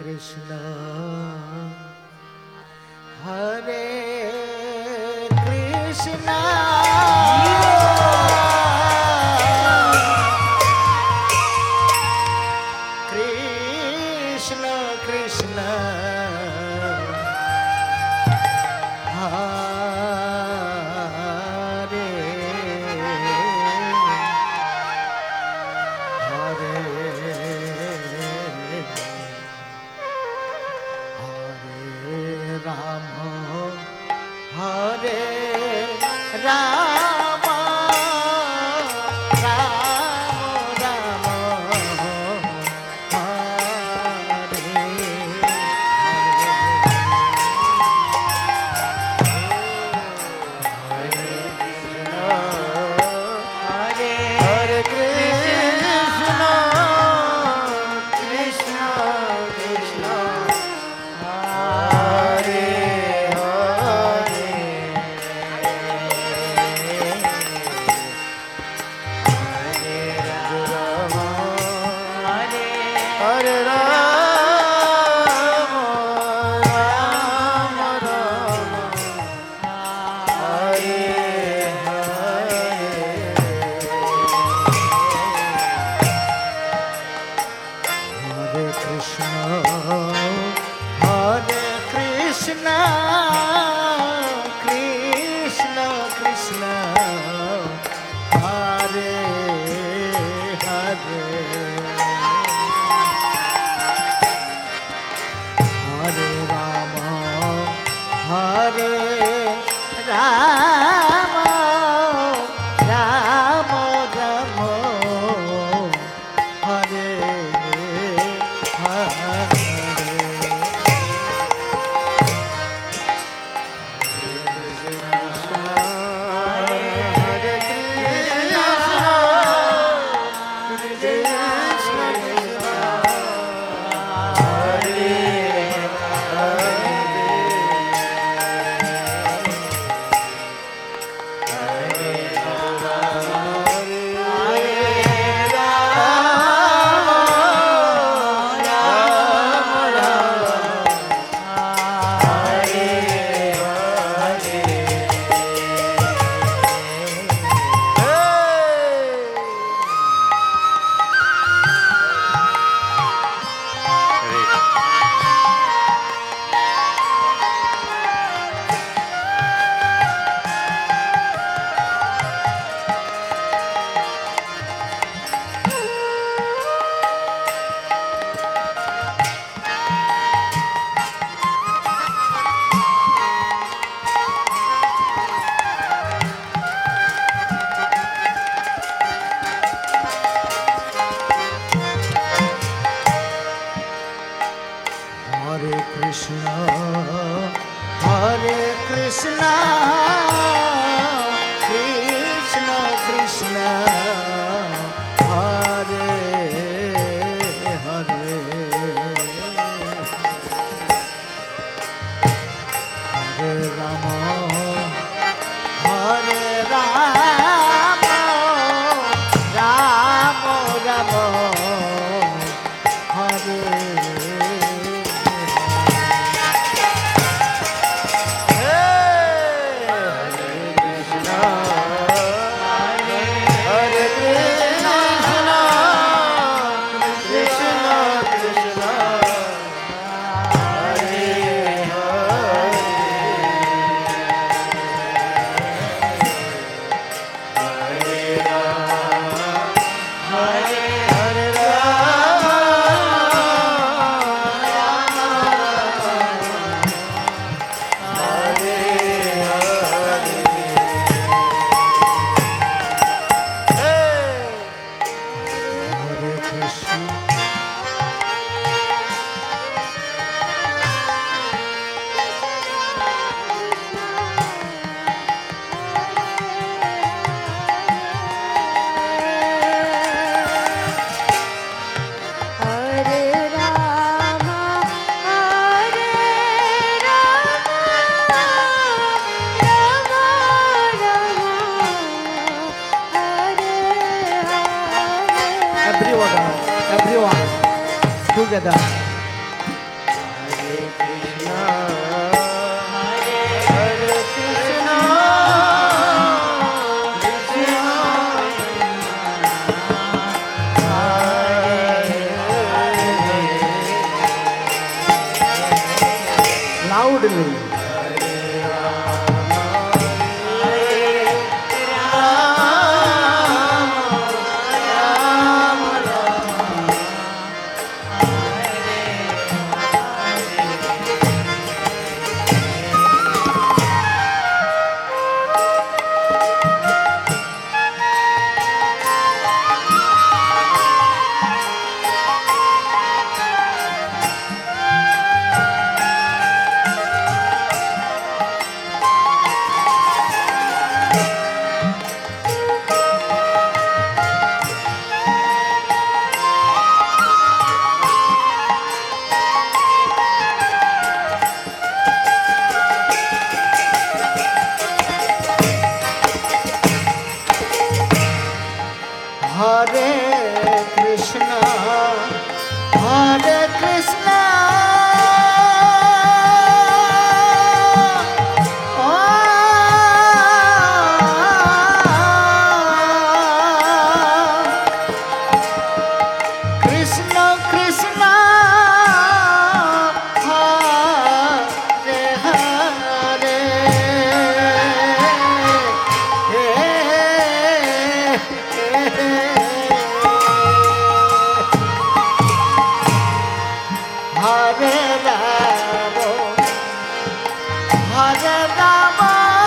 Krishna, Hare Krishna, Krishna Krishna, Hare Hare, Hare Rama, Hare Rama, Rama Rama, Hare Krishna, Krishna Krishna, Hare Hare, Hare Rama, Hare Rama, Rama Rama, Hare Hare Krishna, Hare Krishna, Krishna Krishna, Hare Hare, Hare Rama, Hare Rama, Rama Rama, Hare Hare. Hare Krishna, Hare Krishna, Krishna Krishna, Hare Hare, Hare Rama, Hare Rama, Rama Rama, Hare everyone together. Loudly Hare Krishna ओ कृष्ण कृष्ण हरे हरे हरे राम हरे राम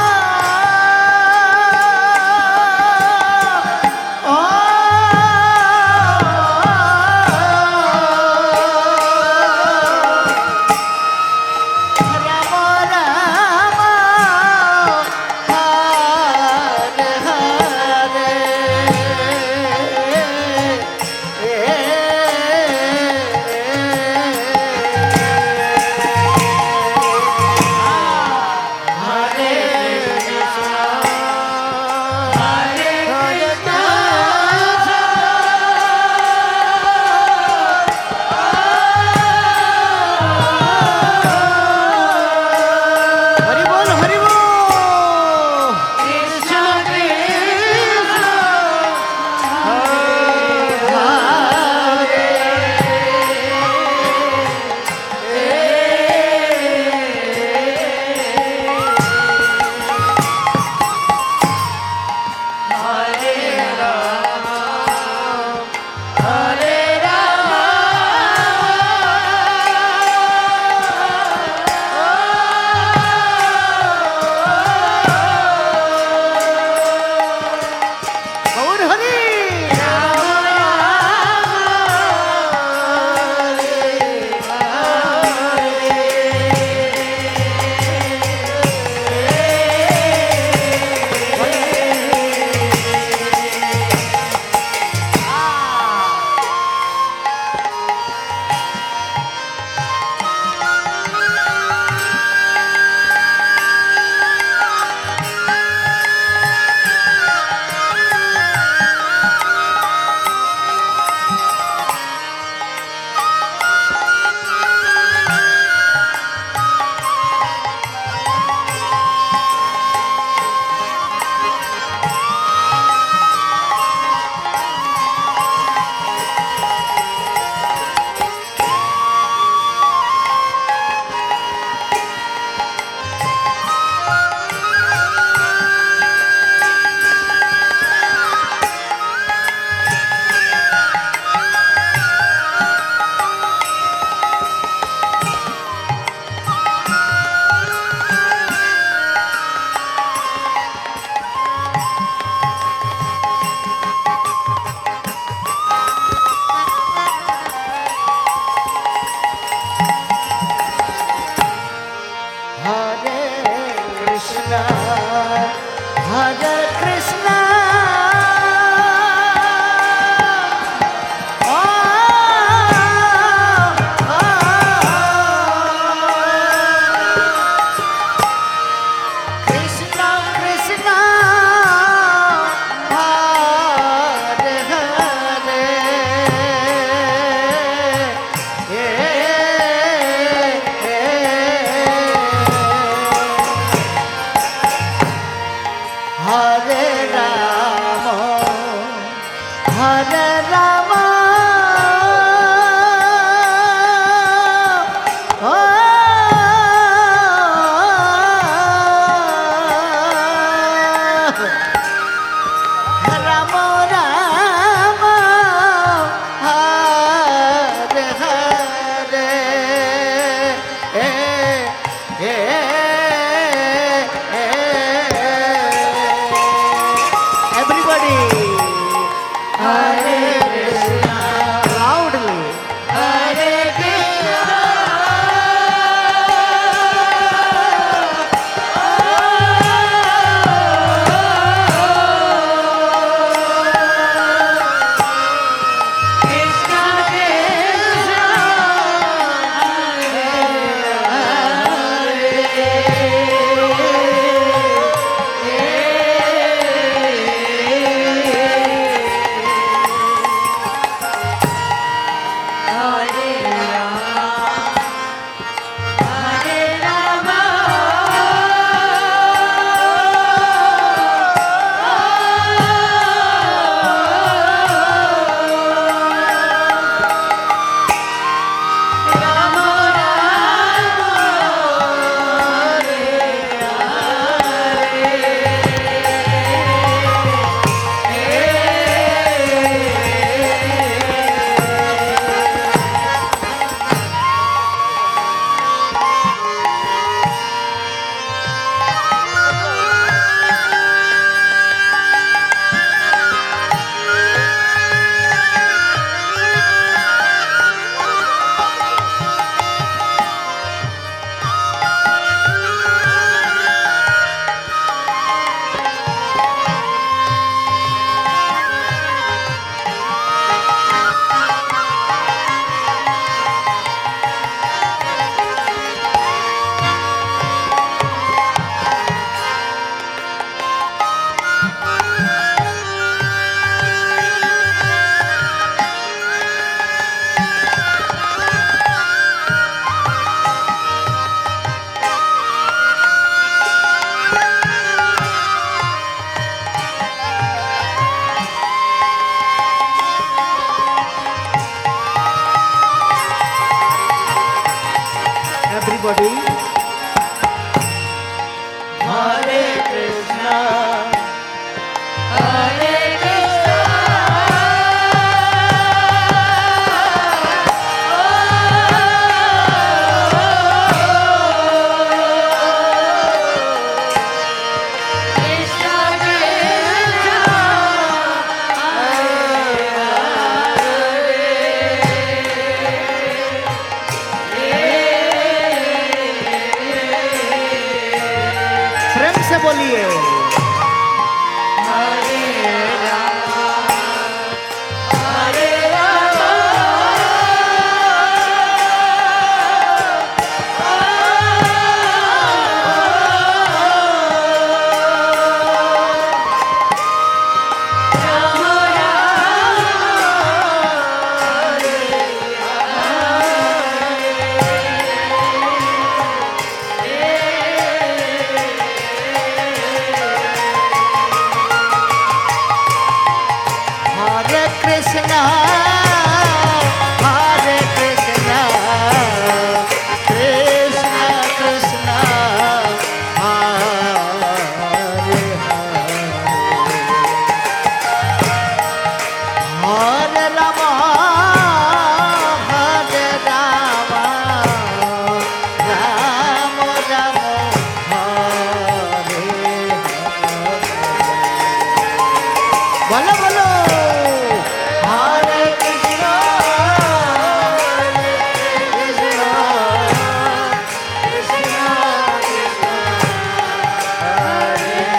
ओ राम राम हरे हरे हरि बोल हरि बोल कृष्ण कृष्ण हरे और हरि हरे कृष्णा हरे कृष्णा ओ कृष्ण कृष्ण हरे हरे हरे राम हरे राम ओ everybody. Hare Krishna, Hare Krishna, Krishna Krishna, प्रेम से बोलिए हरे Ram Hare Ram Hare Krishna, Hare Krishna, Krishna Krishna, Hare Hare, Hare Rama, Hare Rama, Rama Rama, Hare Hare. बोलो बोलो हरे कृष्णा कृष्णा कृष्णा कृष्णा हरे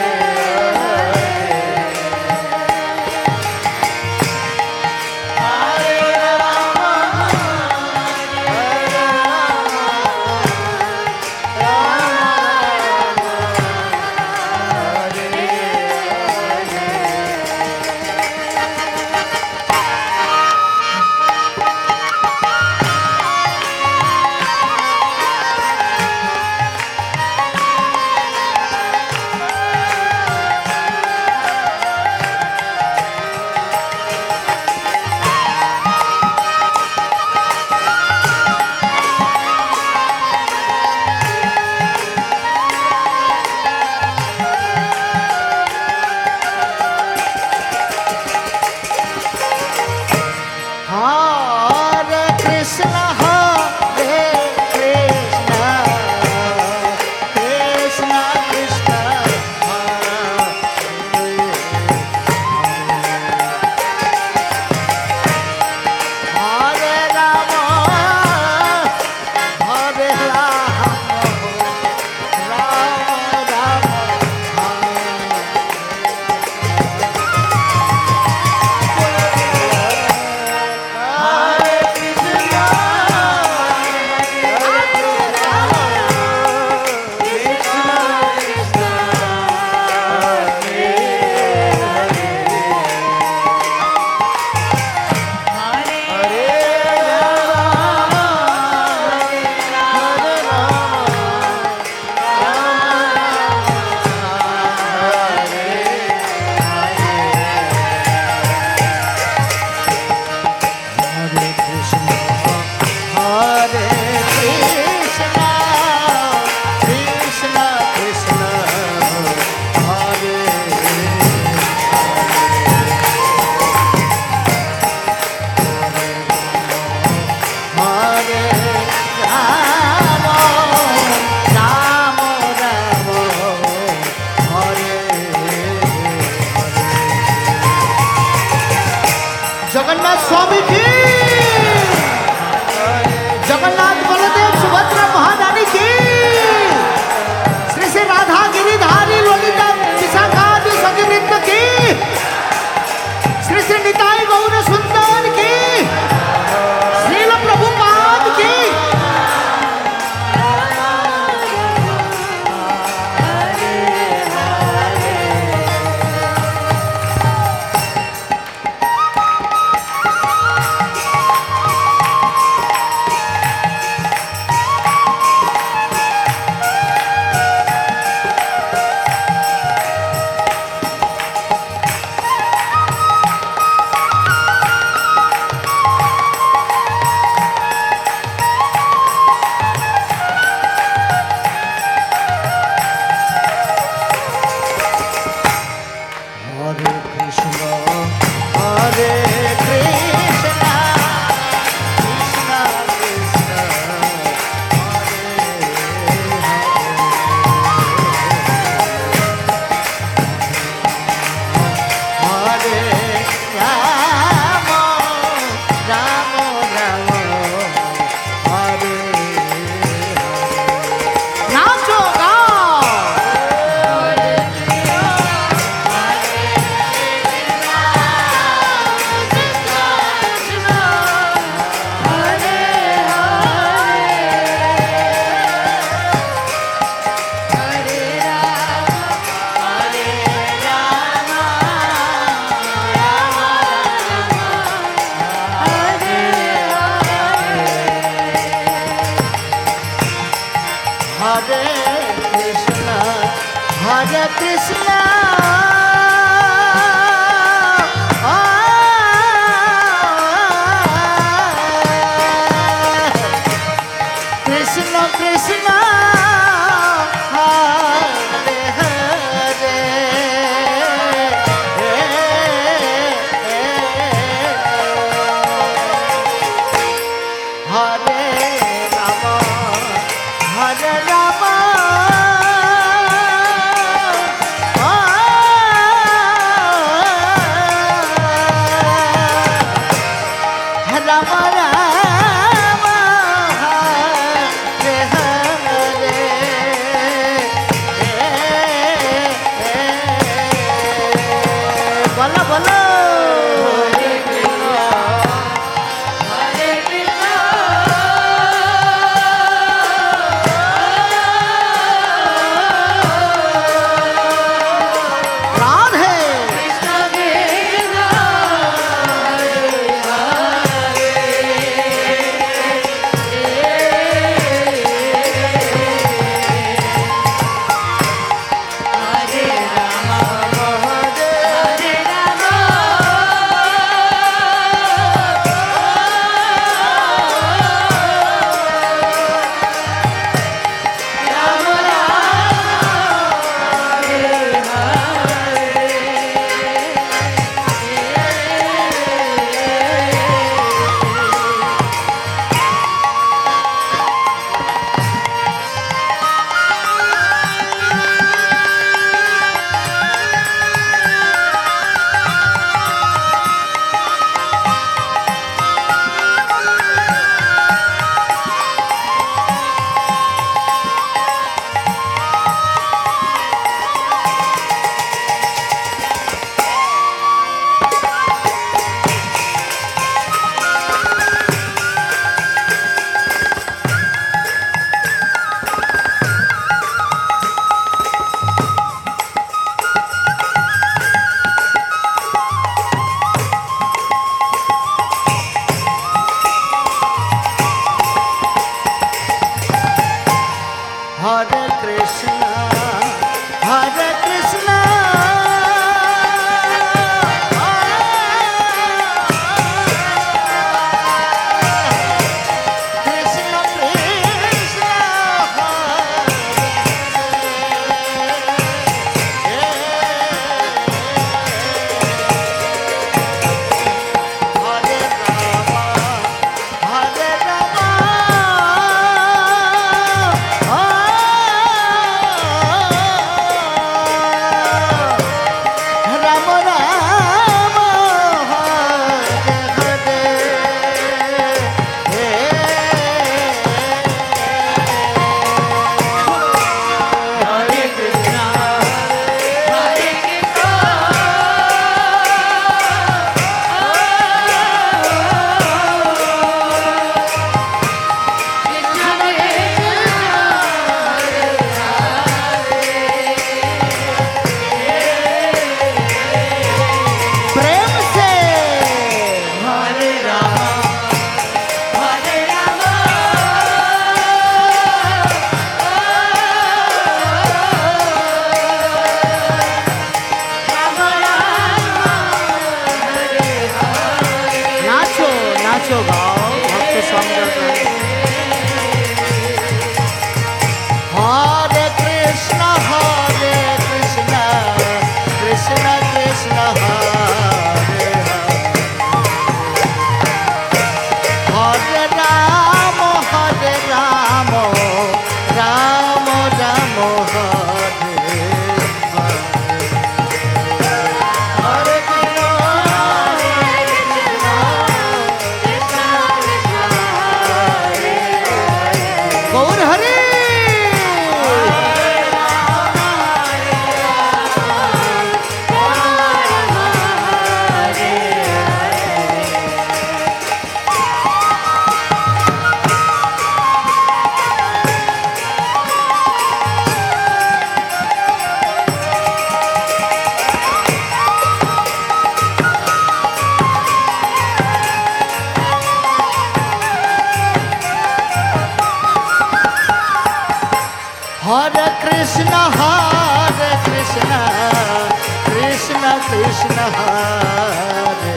हरे राम हरे Hare Krishna, Hare Krishna, Krishna Krishna, Hare Rama, Hare Rama, Rama Rama, Hare Krishna, Krishna Krishna, Hare Hare, Hare Hare Krishna, Hare Krishna, Krishna Krishna, Hare Hare Rama, Rama Rama, Hare Jagannath स्वामी की जगन्नाथ बलदेव सुभद्रा महारानी की श्री श्री राधा गिरिधारी ललिता विशाखा आदि सखी नृत्य की श्री श्री निताई गौर सुंदर की श्रील प्रभुपाद की Krishna, Krishna Krishna, Hare Hare, Hare Rama, Hare Rama, Rama Rama, Hare Hare, bola bola. Hare Krishna, Hare Krishna, Krishna Krishna, Hare Rama, Hare Rama. नाचो गाओ भक्त संग हरे कृष्ण कृष्ण कृष्ण हरे हरे राम राम राम हरे हरे गौर हरे Hare Krishna Krishna Krishna Krishna Hare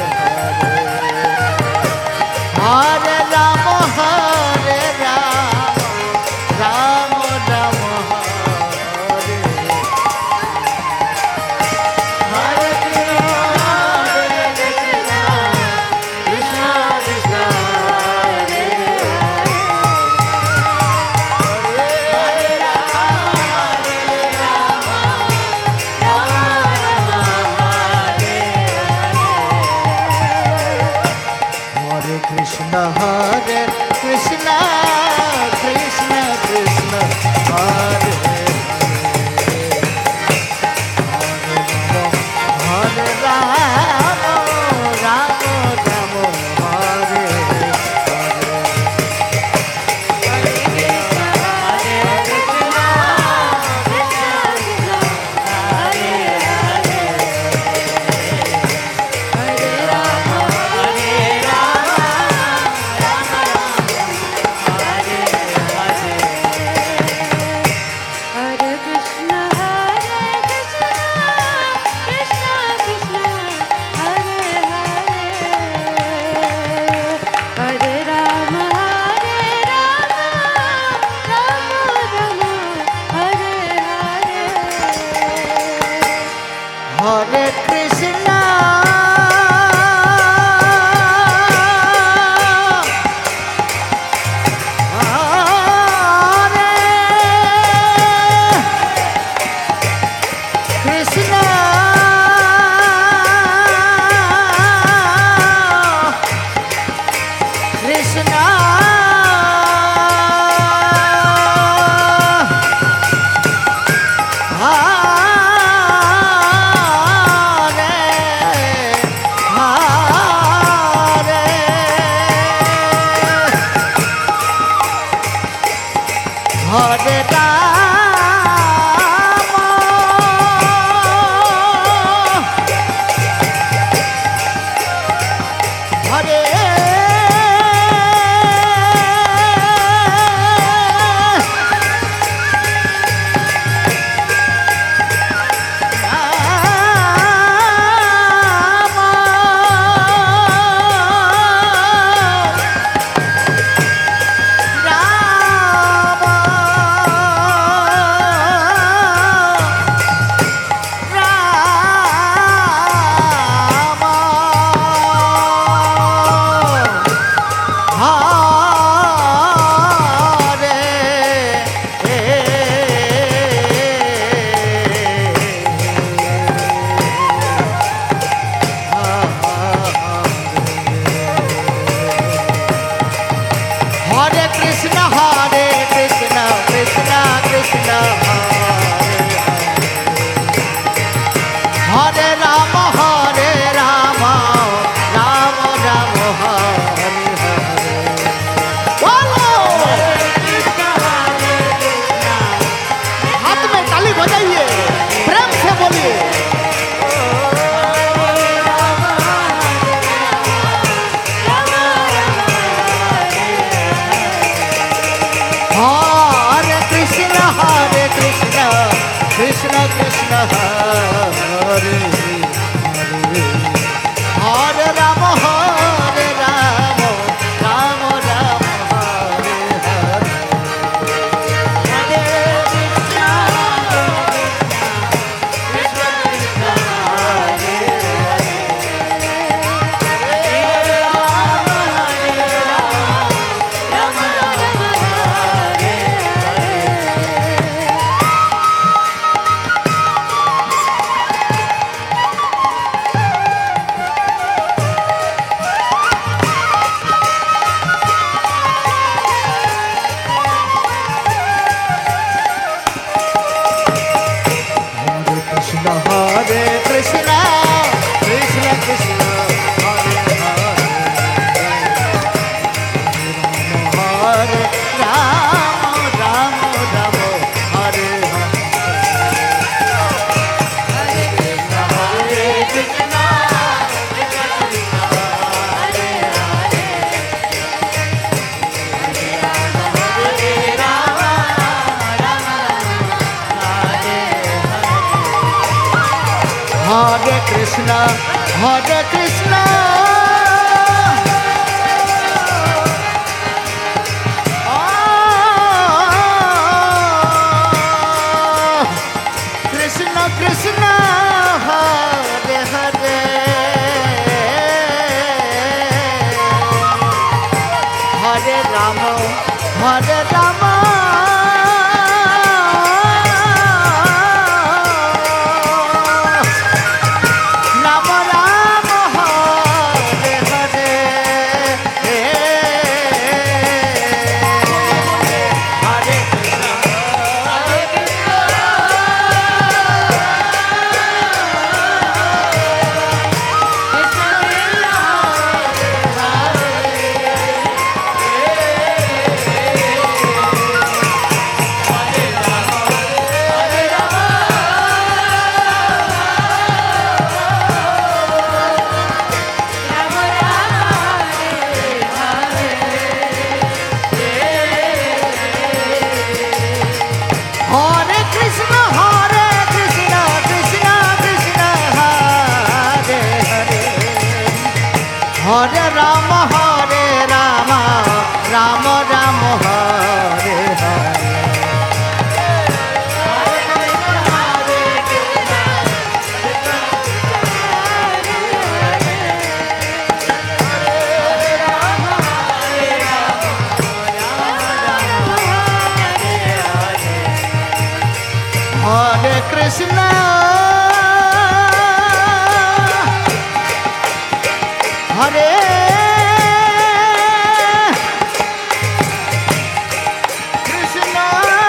Hare Rama Hare Rama Rama Rama Hare Hare Krishna Krishna Hare Krishna Hare Krishna Krishna Krishna Hare Hare Rama Rama Rama Hare Hare Krishna Hare Krishna Hare Krishna Krishna Krishna Hare Rama Hare Rama Rama Rama Hare Hare बोलो हाथ में ताली बजाइए प्रेम से बोलिए Hare Krishna Krishna Krishna Hare Hare Rama Hare Rama Rama Rama Hare Hare Hare Krishna Krishna Krishna Hare Hare Rama Hare Rama Rama Hare Hare Krishna, Hare Krishna, Krishna Krishna, Hare Hare, Hare Rama, Hare Rama. Hare Rama, Hare Rama, Rama Rama, Hare Hare. Hare Krishna, Hare Krishna,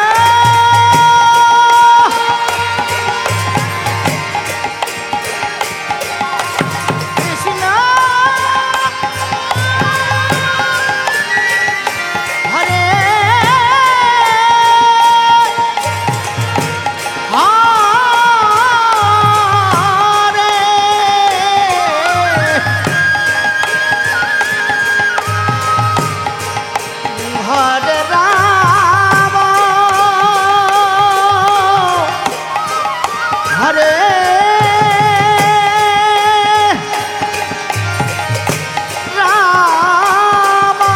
Krishna, Hare Hare Rama, Hare Rama,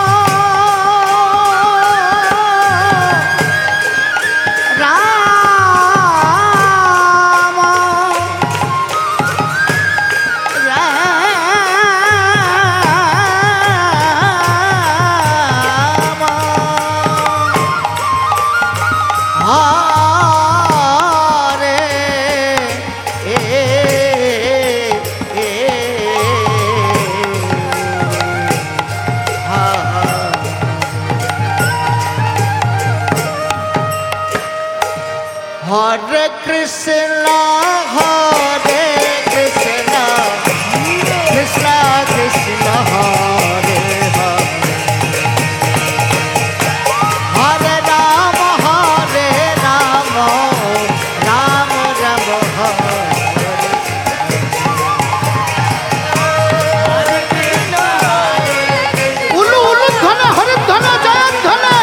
Hare Krishna, Hare Krishna, Krishna Krishna, Hare Hare, Hare Rama, Hare Rama, Rama Rama, Hare Hare. Ulu ulu dhana, Hare dhana, Jayan dhana.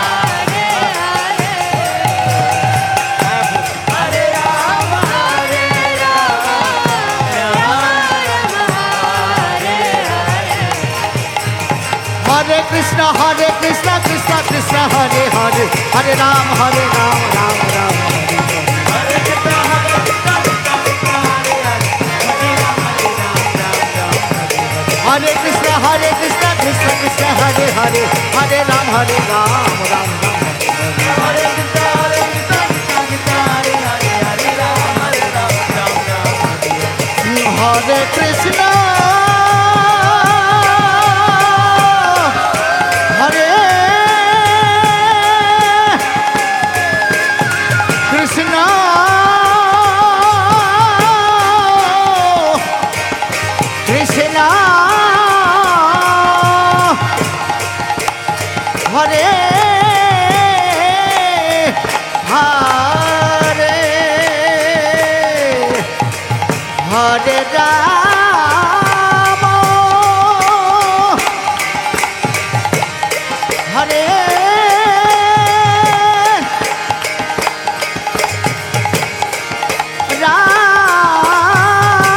Hare Krishna, Hare Krishna, Krishna Krishna, Hare Hare, Hare Ram, Hare Ram, Ram Ram, Hare Krishna, Hare Krishna, Krishna Krishna, Hare Hare, Hare Ram, Hare Ram, Ram Ram, Hare Krishna, Hare Krishna, Krishna Krishna, Hare Hare, Hare Ram, Hare Ram, Ram Ram, Hare Krishna. Hare Krishna, Krishna, Hare Hare, Hare Rama, Hare Rama.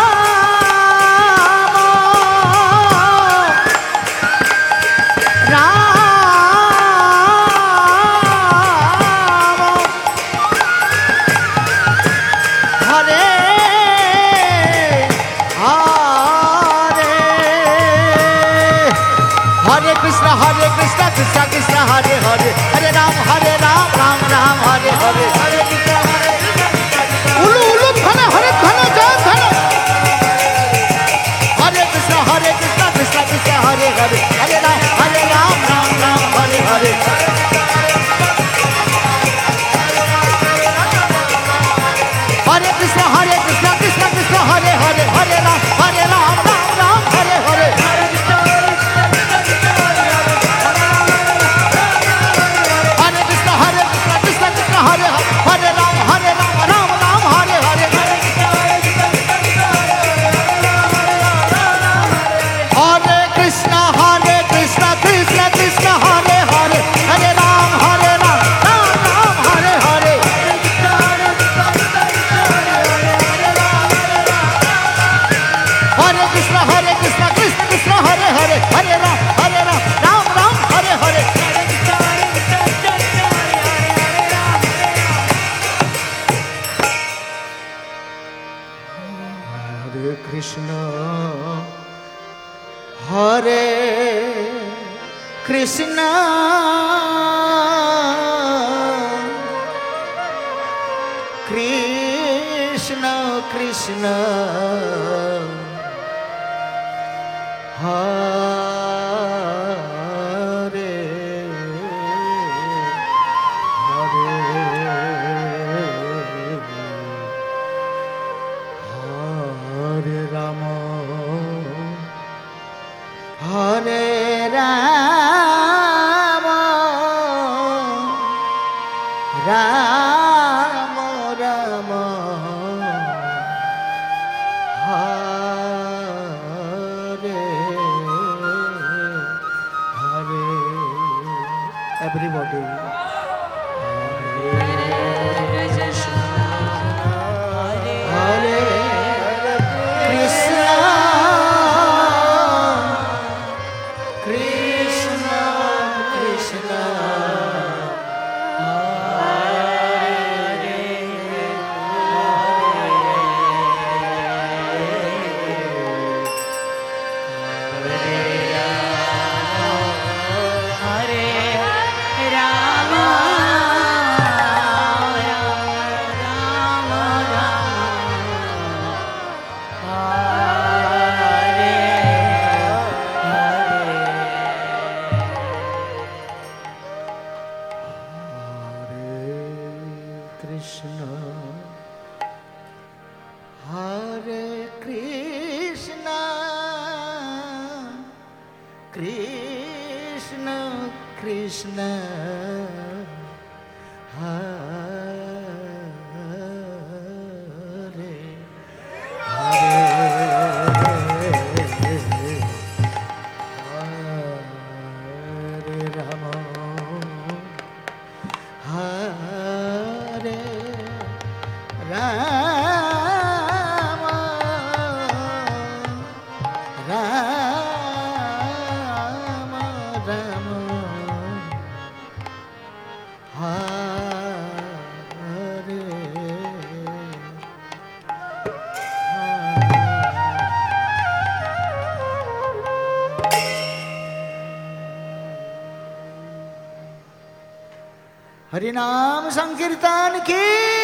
हरे कृष्ण कृष्ण कृष्ण हरे हरे, हरे राम राम राम हरे हरे। उलू उलू धन हरे धन जय धन। हरे कृष्ण कृष्ण कृष्ण हरे हरे, हरे राम राम हरे हरे। हरे कृष्ण कृष्ण कृष्ण हरे हरे, हरे राम राम हरे हरे। हरे कृष्ण कृष्ण कृष्ण हरे हरे, हरे राम राम हरे हरे। हरे कृष्ण कृष्ण कृष्ण हरे हरे, हरे राम राम राम हरे हरे। हरे कृष्ण कृष्ण कृष्ण हरे हरे, हरे राम राम हरे हरे। हरे कृष्ण कृष्ण कृष्ण हरे हरे राम राम राम हरे हरे। Everybody Krishna Krishna Hare Hare Ram Hare Ram Ram Ram Hare Hari नाम संकीर्तन की।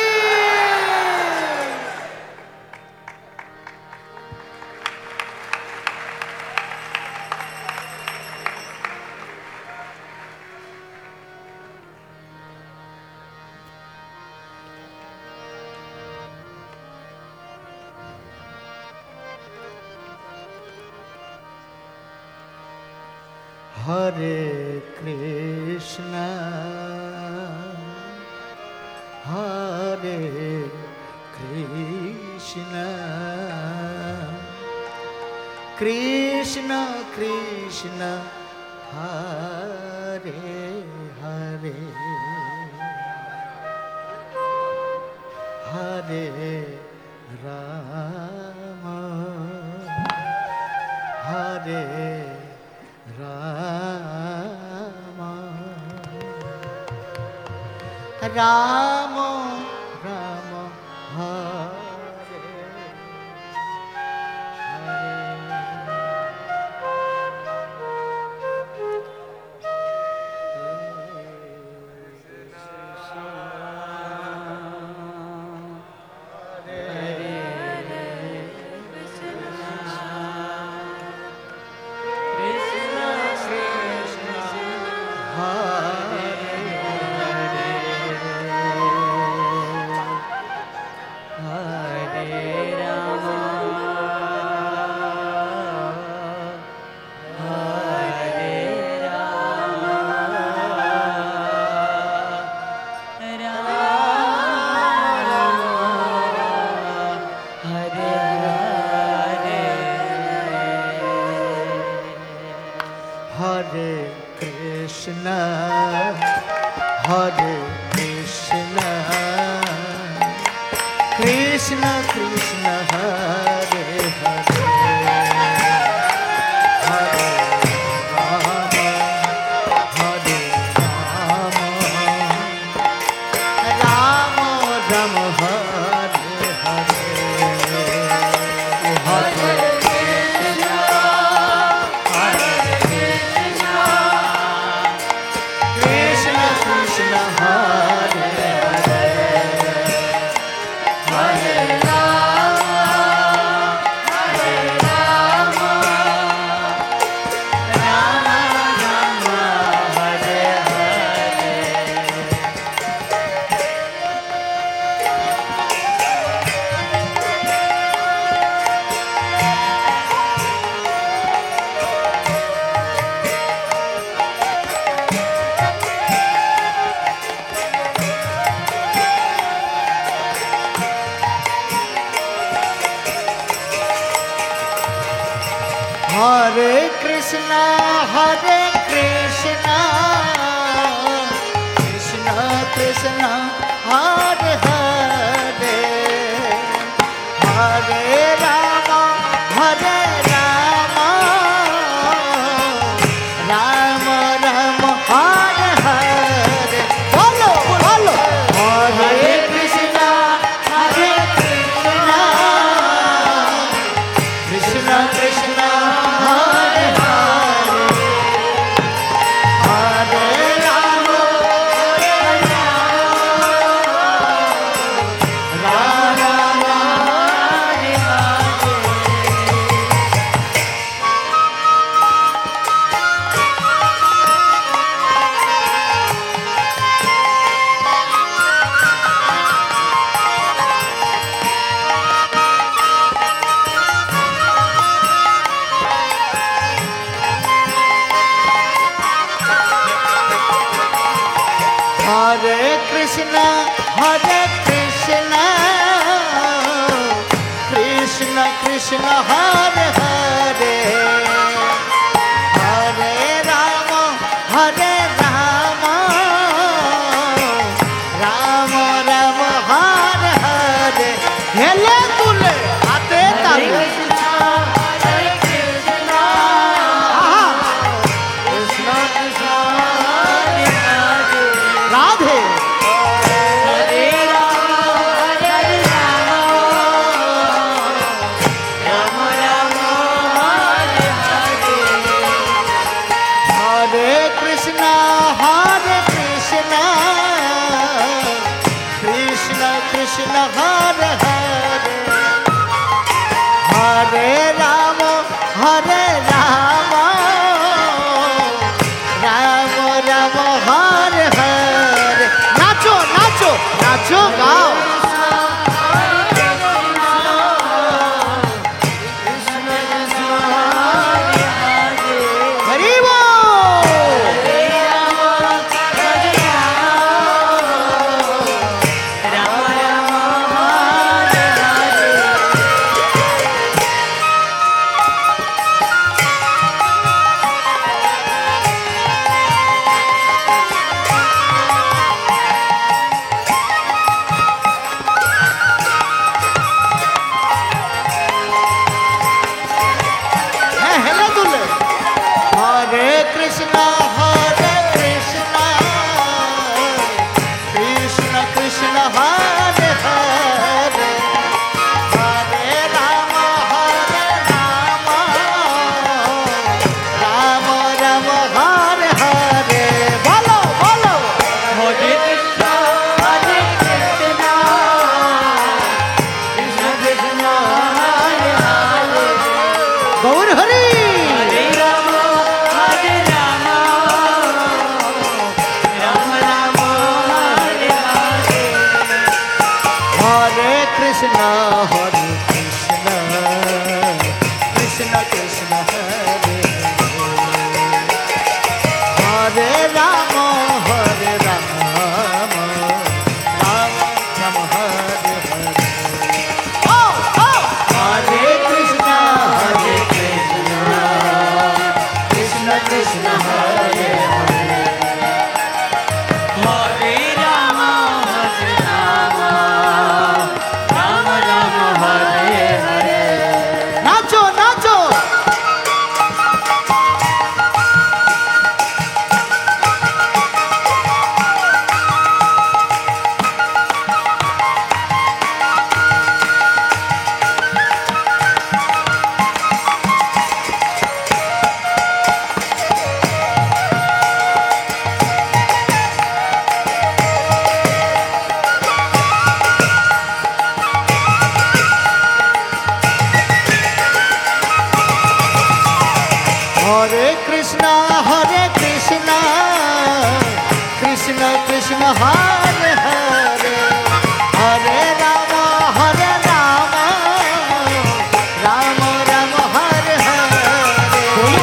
हरे कृष्ण कृष्ण कृष्ण हरे हरे हरे राम हरे राम राम राम हरे हरे हरे कृष्ण कृष्ण कृष्ण हरे हरे हरे राम राम हरे हरे हरे कृष्ण कृष्ण हरे हरे कृष्ण कृष्ण कृष्ण हरे हरे हरे राम राम राम हरे हरे बोलो बोलो हरे कृष्ण कृष्ण कृष्ण हरे हरे हरे राम राम हरे हरे हरे कृष्ण कृष्ण कृष्ण हरे हरे हरे राम राम राम हरे हरे हेले तुले आते ताले राधे हरे कृष्ण कृष्ण कृष्ण हरे हरे हरे राम राम राम हरे हरे नाचो नाचो नाचो गाओ हरि बोल हरे कृष्ण कृष्ण कृष्ण हरे हरे हरे राम राम राम हरे हरे बोलो बोलो हरे कृष्ण कृष्ण कृष्ण हरे हरे गौर हरि नाचो नाचो हरे कृष्णा कृष्ण कृष्ण हरे हरे हरे राम राम राम हरे हरे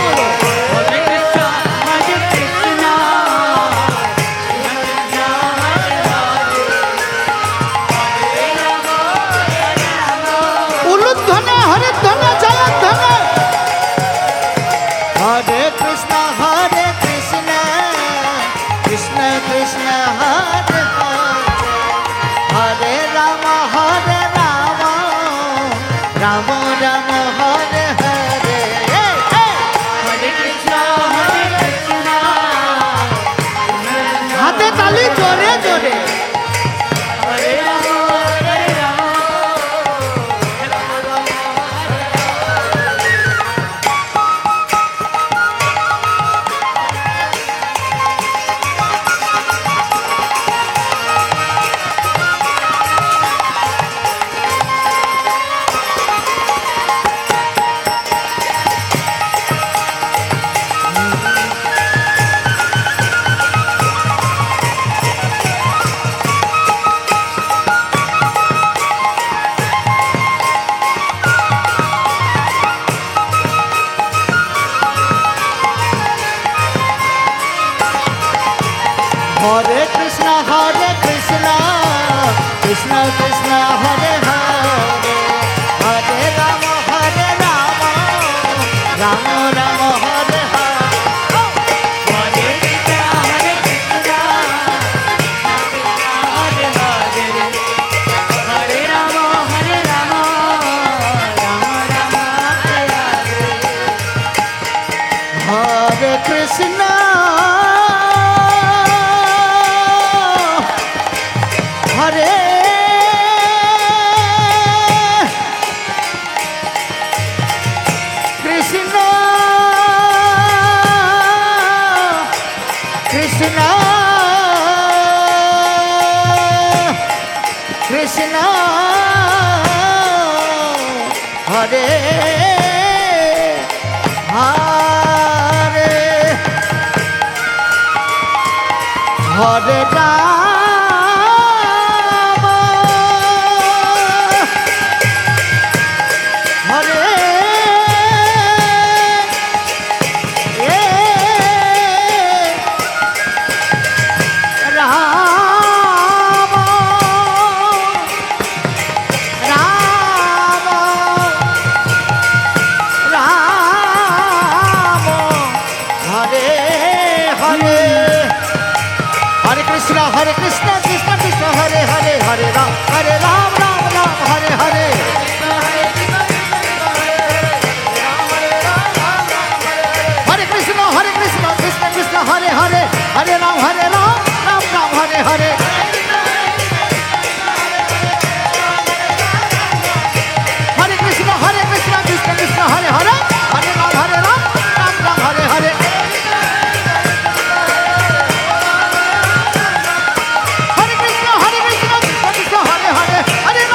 उलुध्वने हरिध्वने जयध्वने हरे कृष्ण कृष्ण कृष्ण हरे हरे हरे राम राम राम हरे हरे हरे कृष्ण हाथे ताली जोरे जोरे हरे कृष्ण कृष्ण कृष्ण हरे हरे हरे राम राम राम हरे हरे कृष्ण हरे कृष्ण कृष्ण कृष्ण हरे हरे हरे राम हरे कृष्ण कृष्ण कृष्ण हरे हरे हरे राम राम राम हरे हरे हरे कृष्ण कृष्ण कृष्ण हरे हरे हरे राम राम राम हरे हरे हरे कृष्ण कृष्ण कृष्ण हरे हरे हरे राम राम हरे हरे हरे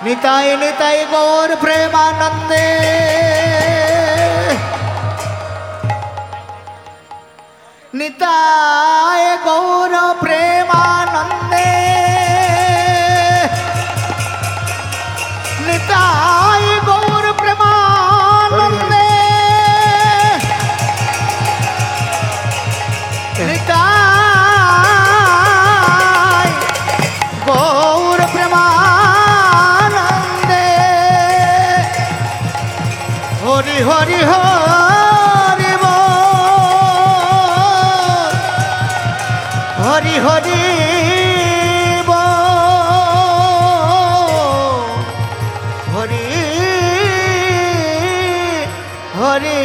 निताय निताय गौर प्रेमानंदे निताय गौर प्रेमानंदे निताय गौर प्रेमानंदे निताय गौर प्रेमानंदे हरि हरि हरि बोल हरि हरि हरि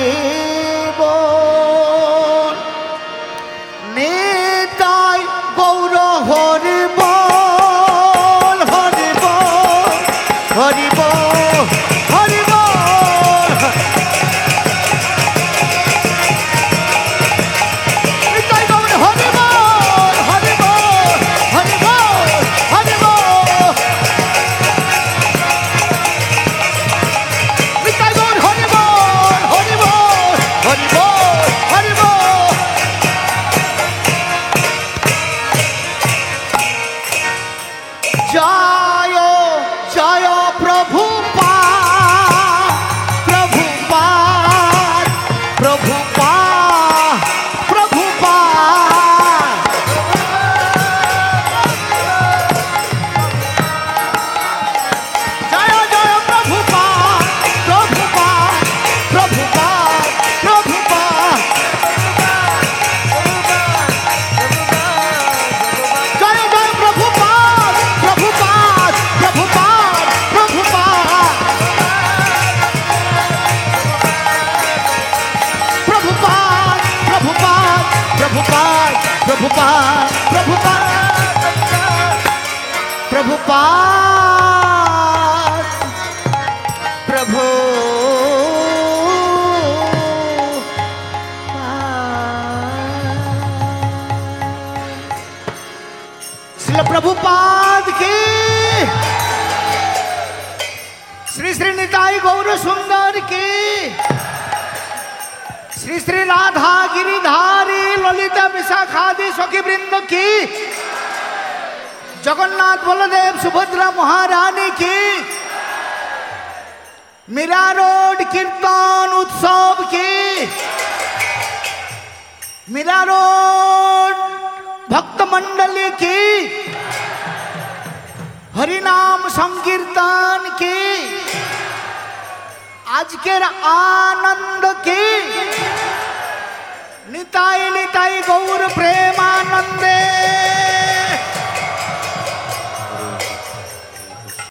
बोल निताय गौर हरि बोल हरि बोल हरि बोल हरि बोल निताय गौर हरि बोल हरि बोल हरि बोल हरि बोल निताय गौर हरि बोल हरि बोल हरि बोल हरि बोल जय जय प्रभुपाद प्रभुपाद प्रभुपाद प्रभुपाद जय जय प्रभुपाद प्रभुपाद प्रभुपाद प्रभुपाद जय जय प्रभुपाद प्रभुपाद प्रभुपाद प्रभुपाद प्रभुपाद प्रभुपाद प्रभुपाद प्रभुपाद प्रभुपाद प्रभुपाद प्रभु श्रील प्रभुपाद की श्री श्री निताई गौर सुंदर की श्री श्री राधा गिरिधारी ललिता विशाखादि सखी वृंद की जगन्नाथ बलदेव सुभद्रा महारानी की मीरा रोड कीर्तन उत्सव की मीरा रोड भक्त मंडली की हरिनाम संकीर्तन की आज के आनंद की